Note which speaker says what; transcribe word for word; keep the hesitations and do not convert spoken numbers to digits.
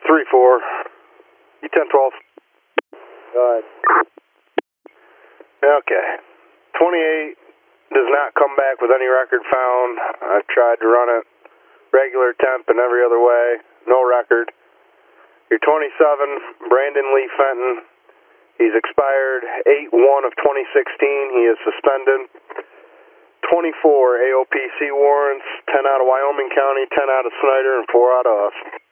Speaker 1: three four. E ten twelve.
Speaker 2: Go ahead.
Speaker 1: Okay. twenty-eight does not come back with any record found. I've tried to run it regular temp and every other way. No record. Your twenty-seven, Brandon Lee Fenton. He's expired eight one of twenty sixteen. He is suspended. twenty-four A O P C warrants, ten out of Wyoming County, ten out of Snyder, and four out of us.